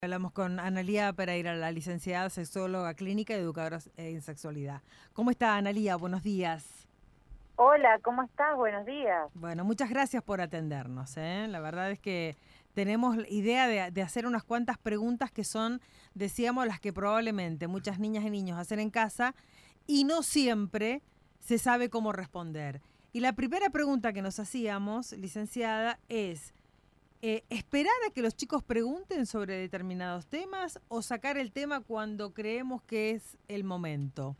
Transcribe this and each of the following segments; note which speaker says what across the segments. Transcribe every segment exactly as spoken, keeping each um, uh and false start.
Speaker 1: Hablamos con Analía Pereira, la licenciada sexóloga clínica y educadora en sexualidad. ¿Cómo está, Analía? Buenos días.
Speaker 2: Hola, ¿cómo estás? Buenos días.
Speaker 1: Bueno, muchas gracias por atendernos, ¿eh? La verdad es que tenemos idea de, de hacer unas cuantas preguntas que son, decíamos, las que probablemente muchas niñas y niños hacen en casa y no siempre se sabe cómo responder. Y la primera pregunta que nos hacíamos, licenciada, es... Eh, ¿esperar a que los chicos pregunten sobre determinados temas o sacar el tema cuando creemos que es el momento?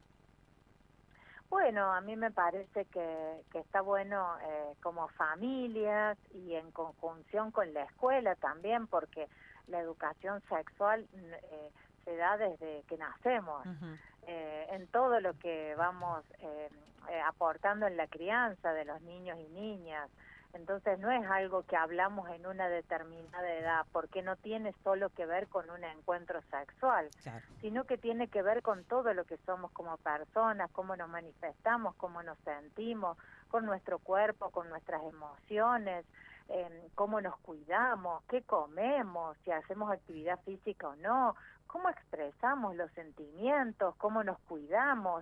Speaker 2: Bueno, a mí me parece que, que está bueno eh, como familias y en conjunción con la escuela también, porque la educación sexual mm, eh, se da desde que nacemos,
Speaker 1: Ujú.
Speaker 2: eh, en todo lo que vamos eh, eh, aportando en la crianza de los niños y niñas. Entonces no es algo que hablamos en una determinada edad, porque no tiene solo que ver con un encuentro sexual,
Speaker 1: Claro.
Speaker 2: sino que tiene que ver con todo lo que somos como personas, cómo nos manifestamos, cómo nos sentimos, con nuestro cuerpo, con nuestras emociones, eh, cómo nos cuidamos, qué comemos, si hacemos actividad física o no, cómo expresamos los sentimientos, cómo nos cuidamos.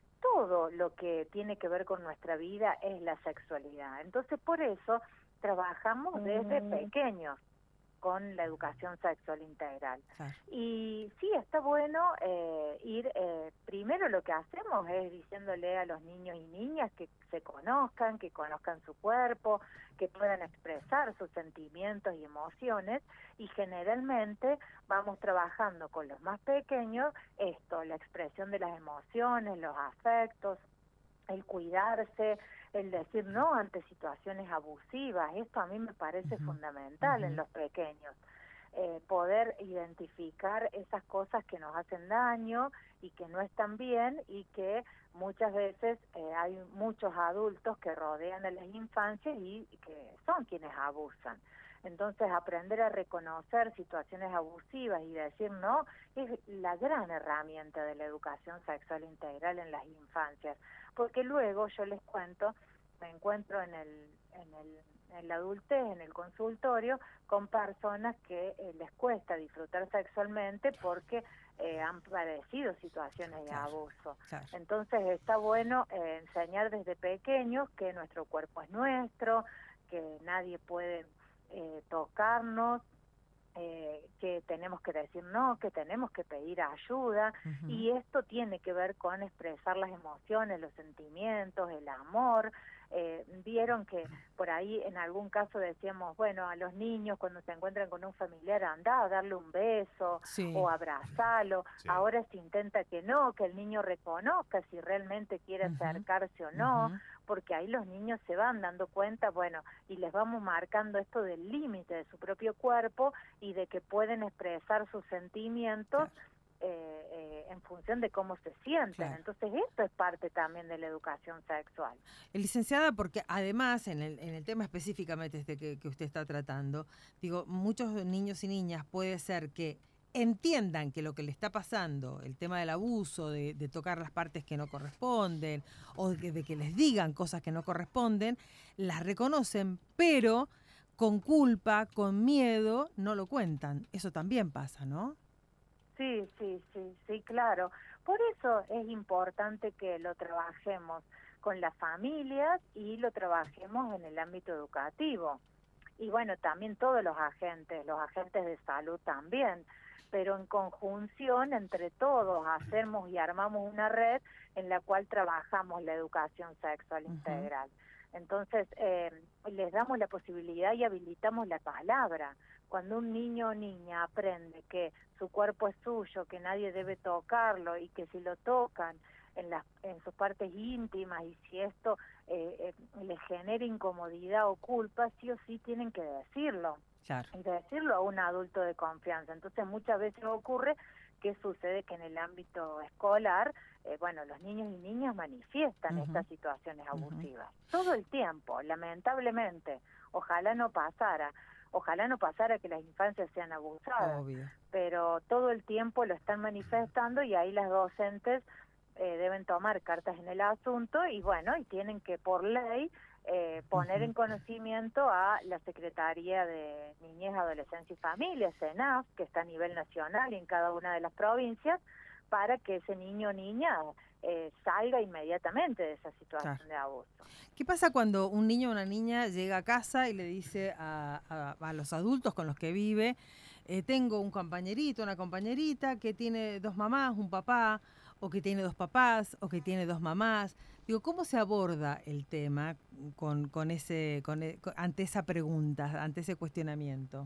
Speaker 2: Todo lo que tiene que ver con nuestra vida es la sexualidad. Entonces, por eso trabajamos desde pequeños con la educación sexual integral.
Speaker 1: Claro.
Speaker 2: Y sí, está bueno eh, ir, eh, primero lo que hacemos es diciéndole a los niños y niñas que se conozcan, que conozcan su cuerpo, que puedan expresar sus sentimientos y emociones, y generalmente vamos trabajando con los más pequeños esto, la expresión de las emociones, los afectos, el cuidarse, el decir no ante situaciones abusivas. Esto a mí me parece
Speaker 1: Ujú,
Speaker 2: fundamental en
Speaker 1: ujú.
Speaker 2: los pequeños. Eh, poder identificar esas cosas que nos hacen daño y que no están bien, y que muchas veces eh, hay muchos adultos que rodean a las infancias y que son quienes abusan. Entonces, aprender a reconocer situaciones abusivas y decir no es la gran herramienta de la educación sexual integral en las infancias, porque luego yo les cuento, me encuentro en el, en el, en la adultez, en el consultorio, con personas que eh, les cuesta disfrutar sexualmente porque eh, han padecido situaciones de
Speaker 1: Claro,
Speaker 2: abuso.
Speaker 1: claro.
Speaker 2: Entonces está bueno eh, enseñar desde pequeños que nuestro cuerpo es nuestro, que nadie puede eh, tocarnos, eh, que tenemos que decir no, que tenemos que pedir ayuda,
Speaker 1: Ujú.
Speaker 2: y esto tiene que ver con expresar las emociones, los sentimientos, el amor. Eh, vieron que por ahí en algún caso decíamos, bueno, a los niños cuando se encuentran con un familiar, anda a darle un beso
Speaker 1: Sí.
Speaker 2: o abrazarlo.
Speaker 3: Sí.
Speaker 2: Ahora se intenta que no, que el niño reconozca si realmente quiere
Speaker 1: Ujú,
Speaker 2: acercarse o no,
Speaker 1: ujú.
Speaker 2: porque ahí los niños se van dando cuenta, bueno, y les vamos marcando esto del límite de su propio cuerpo y de que pueden expresar sus sentimientos
Speaker 1: Claro,
Speaker 2: eh, eh, en función de cómo se sienten.
Speaker 1: claro.
Speaker 2: Entonces esto es parte también de la educación sexual.
Speaker 1: Eh, Licenciada, porque además, en el, en el tema específicamente este que, que usted está tratando, digo, muchos niños y niñas puede ser que entiendan que lo que le está pasando, el tema del abuso, de, de tocar las partes que no corresponden, o de que, de que les digan cosas que no corresponden, las reconocen, pero con culpa, con miedo, no lo cuentan. Eso también pasa, ¿no?
Speaker 2: Sí, sí, sí, sí, claro. Por eso es importante que lo trabajemos con las familias y lo trabajemos en el ámbito educativo. Y bueno, también todos los agentes, los agentes de salud también, pero en conjunción entre todos hacemos y armamos una red en la cual trabajamos la educación sexual
Speaker 1: Ujú.
Speaker 2: integral. Entonces, eh, les damos la posibilidad y habilitamos la palabra. Cuando un niño o niña aprende que su cuerpo es suyo, que nadie debe tocarlo y que si lo tocan en, las, en sus partes íntimas, y si esto eh, eh, les genera incomodidad o culpa, sí o sí tienen que decirlo,
Speaker 1: Claro.
Speaker 2: y decirlo a un adulto de confianza. Entonces muchas veces ocurre que sucede que en el ámbito escolar, eh, bueno, los niños y niñas manifiestan
Speaker 1: Ujú,
Speaker 2: estas situaciones
Speaker 1: ujú.
Speaker 2: abusivas todo el tiempo, lamentablemente. Ojalá no pasara, ojalá no pasara que las infancias sean abusadas,
Speaker 1: Obvio.
Speaker 2: pero todo el tiempo lo están manifestando, y ahí las docentes eh, deben tomar cartas en el asunto y bueno, y tienen que por ley eh, poner
Speaker 1: Ujú.
Speaker 2: en conocimiento a la Secretaría de Niñez, Adolescencia y Familia, SENAF, que está a nivel nacional y en cada una de las provincias, para que ese niño o niña eh, salga inmediatamente de esa
Speaker 1: Claro.
Speaker 2: situación de abuso.
Speaker 1: ¿Qué pasa cuando un niño o una niña llega a casa y le dice a, a- a los adultos con los que vive, eh, tengo un compañerito, una compañerita que tiene dos mamás, un papá, o que tiene dos papás, o que tiene dos mamás? Digo, ¿cómo se aborda el tema con, con ese, con e- con- ante esa pregunta, ante ese cuestionamiento?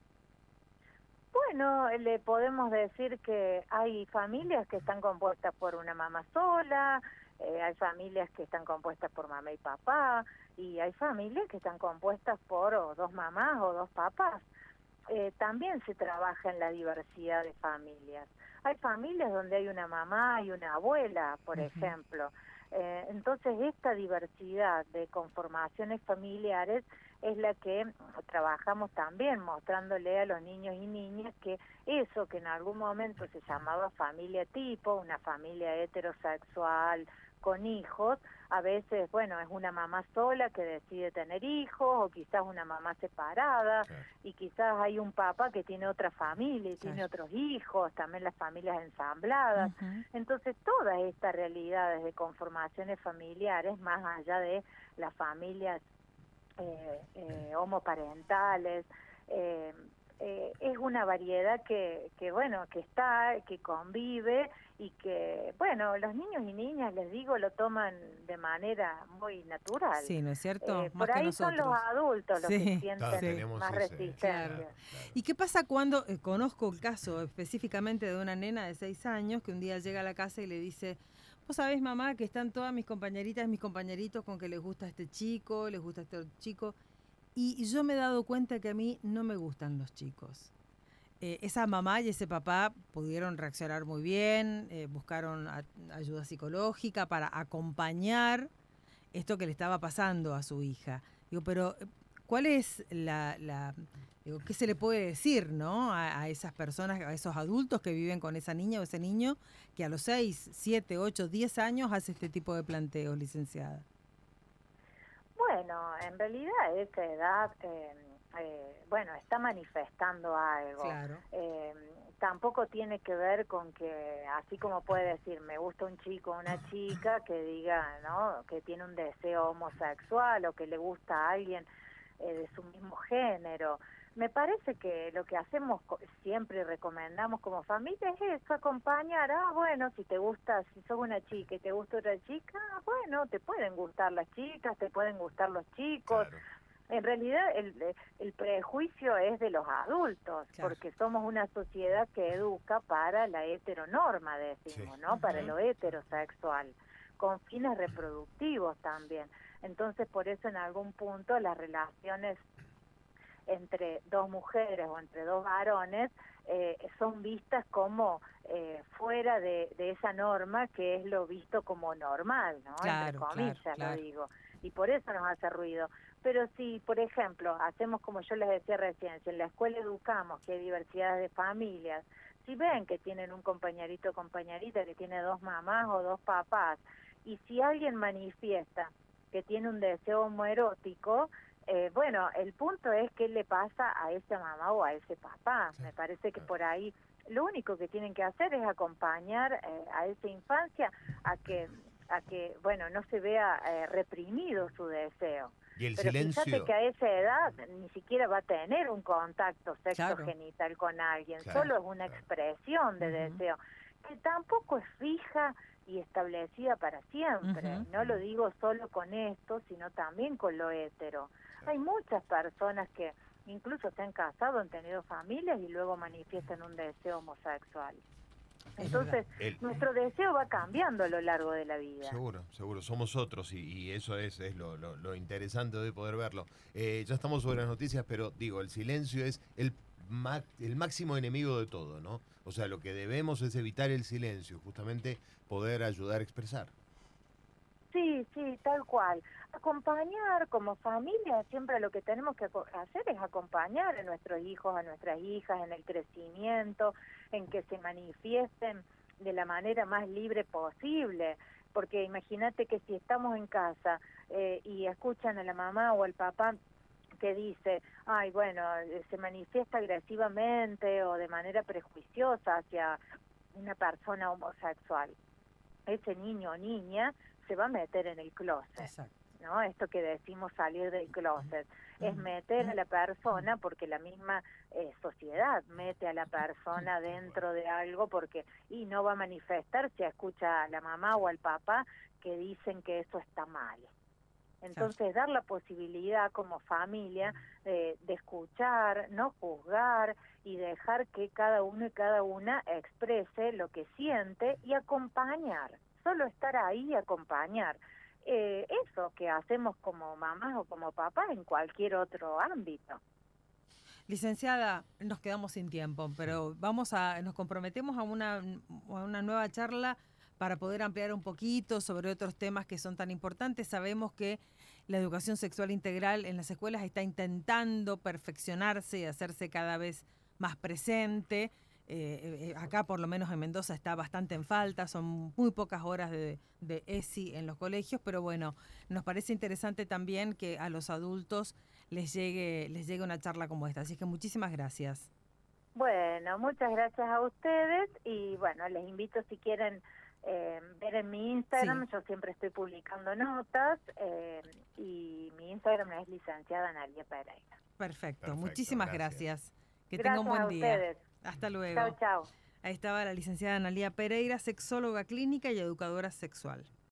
Speaker 2: Bueno, le podemos decir que hay familias que están compuestas por una mamá sola, eh, hay familias que están compuestas por mamá y papá, y hay familias que están compuestas por o dos mamás o dos papás. Eh, también se trabaja en la diversidad de familias. Hay familias donde hay una mamá y una abuela, por
Speaker 1: Ujú.
Speaker 2: ejemplo. Eh, entonces, esta diversidad de conformaciones familiares es la que mm, trabajamos también, mostrándole a los niños y niñas que eso que en algún momento se llamaba familia tipo, una familia heterosexual con hijos, a veces, bueno, es una mamá sola que decide tener hijos, o quizás una mamá separada,
Speaker 3: Claro.
Speaker 2: y quizás hay un papá que tiene otra familia y
Speaker 1: Claro.
Speaker 2: tiene otros hijos, también las familias ensambladas.
Speaker 1: Ujú.
Speaker 2: Entonces, todas estas realidades de conformaciones familiares, más allá de las familias eh, eh, homoparentales, eh, eh, es una variedad que, que, bueno, que está, que convive y que, bueno, los niños y niñas, les digo, lo toman de manera muy natural.
Speaker 1: Sí, ¿no es cierto?
Speaker 2: Eh,
Speaker 1: Más
Speaker 2: por
Speaker 1: que
Speaker 2: ahí son los
Speaker 1: nosotros.
Speaker 2: adultos los que
Speaker 1: Sí,
Speaker 3: Claro,
Speaker 2: sienten
Speaker 1: sí,
Speaker 3: tenemos
Speaker 2: más
Speaker 3: ese,
Speaker 1: claro.
Speaker 2: resistencia.
Speaker 3: claro, claro.
Speaker 1: ¿Y qué pasa cuando, eh, conozco el caso específicamente de una nena de seis años que un día llega a la casa y le dice, vos sabés, mamá, que están todas mis compañeritas, mis compañeritos con que les gusta este chico, les gusta este otro chico, y, y yo me he dado cuenta que a mí no me gustan los chicos? Eh, esa mamá y ese papá pudieron reaccionar muy bien, eh, buscaron a- ayuda psicológica para acompañar esto que le estaba pasando a su hija. Digo, pero eh, ¿cuál es la, la- digo, qué se le puede decir, ¿no? A, a esas personas, a esos adultos que viven con esa niña o ese niño que a los seis, siete, ocho, diez años hace este tipo de planteos, licenciada?
Speaker 2: Bueno, en realidad a esa edad, eh, eh, bueno, está manifestando algo.
Speaker 1: Claro.
Speaker 2: Eh, tampoco tiene que ver con que, así como puede decir, me gusta un chico o una chica, que diga, ¿no?, que tiene un deseo homosexual o que le gusta a alguien eh, de su mismo género. Me parece que lo que hacemos co- siempre y recomendamos como familia es eso, acompañar. Ah, bueno, si te gusta, si sos una chica y te gusta otra chica, ah, bueno, te pueden gustar las chicas, te pueden gustar los chicos.
Speaker 3: Claro.
Speaker 2: En realidad el, el prejuicio es de los adultos,
Speaker 1: Claro.
Speaker 2: porque somos una sociedad que educa para la heteronorma, decimos,
Speaker 3: Sí.
Speaker 2: ¿no? Para
Speaker 1: Ujú.
Speaker 2: lo heterosexual, con fines reproductivos también. Entonces, por eso en algún punto las relaciones entre dos mujeres o entre dos varones eh, son vistas como eh, fuera de, de esa norma que es lo visto como normal, ¿no? Entre
Speaker 1: Claro, claro,
Speaker 2: comillas lo
Speaker 1: claro.
Speaker 2: digo. Y por eso nos hace ruido. Pero si, por ejemplo, hacemos como yo les decía recién, si en la escuela educamos que hay diversidad de familias, si ven que tienen un compañerito o compañerita que tiene dos mamás o dos papás, y si alguien manifiesta que tiene un deseo homoerótico, eh, bueno, el punto es qué le pasa a esa mamá o a ese papá.
Speaker 3: Sí,
Speaker 2: Me parece que
Speaker 3: claro.
Speaker 2: por ahí lo único que tienen que hacer es acompañar eh, a esa infancia a que, a que, bueno, no se vea eh, reprimido su deseo.
Speaker 3: Y el
Speaker 2: Pero fíjate
Speaker 3: silencio,
Speaker 2: que a esa edad ni siquiera va a tener un contacto
Speaker 1: Claro,
Speaker 2: sexogenital con alguien,
Speaker 3: claro,
Speaker 2: solo es una
Speaker 3: claro.
Speaker 2: expresión de
Speaker 1: Ujú.
Speaker 2: deseo, que tampoco es fija y establecida para siempre.
Speaker 1: Ujú.
Speaker 2: No lo digo solo con esto, sino también con lo hetero.
Speaker 3: Claro.
Speaker 2: Hay muchas personas que incluso se han casado, han tenido familias y luego manifiestan un deseo homosexual.
Speaker 1: Es verdad.
Speaker 2: Entonces,
Speaker 3: El-
Speaker 2: nuestro deseo va cambiando a lo largo de la vida.
Speaker 3: Seguro, seguro, somos otros y, y eso es, es lo, lo- lo interesante de poder verlo. Eh, ya estamos sobre las noticias, pero digo, el silencio es el, ma- el máximo enemigo de todo, ¿no? O sea, lo que debemos es evitar el silencio, justamente poder ayudar a expresar.
Speaker 2: Sí, sí, tal cual. Acompañar como familia, siempre lo que tenemos que aco- hacer es acompañar a nuestros hijos, a nuestras hijas en el crecimiento, en que se manifiesten de la manera más libre posible. porque imagínate que si estamos en casa eh, y escuchan a la mamá o al papá que dice, ay, bueno, se manifiesta agresivamente o de manera prejuiciosa hacia una persona homosexual, ese niño o niña se va a meter en el closet.
Speaker 1: Exacto.
Speaker 2: ¿No? Esto que decimos salir del closet, es meter a la persona porque la misma eh, sociedad mete a la persona dentro de algo porque y no va a manifestar si escucha a la mamá o al papá que dicen que eso está mal. Entonces dar la posibilidad como familia eh, de escuchar, no juzgar y dejar que cada uno y cada una exprese lo que siente y acompañar, solo estar ahí y acompañar. Eh, eso que hacemos como mamás o como papás en cualquier otro ámbito.
Speaker 1: Licenciada, nos quedamos sin tiempo, pero vamos a, nos comprometemos a una, a una nueva charla para poder ampliar un poquito sobre otros temas que son tan importantes. Sabemos que la educación sexual integral en las escuelas está intentando perfeccionarse y hacerse cada vez más presente. Eh, eh, acá, por lo menos en Mendoza, está bastante en falta, son muy pocas horas de, de E S I en los colegios, pero bueno, nos parece interesante también que a los adultos les llegue, les llegue una charla como esta. Así que muchísimas gracias.
Speaker 2: Bueno, muchas gracias a ustedes y bueno, les invito si quieren eh, ver en mi Instagram, sí. Yo siempre estoy publicando notas eh, y mi Instagram es licenciada Analia Pereira.
Speaker 1: Perfecto, Perfecto muchísimas gracias. gracias. Que
Speaker 2: gracias
Speaker 1: tenga un buen
Speaker 2: a
Speaker 1: día.
Speaker 2: Ustedes.
Speaker 1: Hasta luego.
Speaker 2: Chao, chao.
Speaker 1: Ahí estaba la licenciada Analia Pereira, sexóloga clínica y educadora sexual.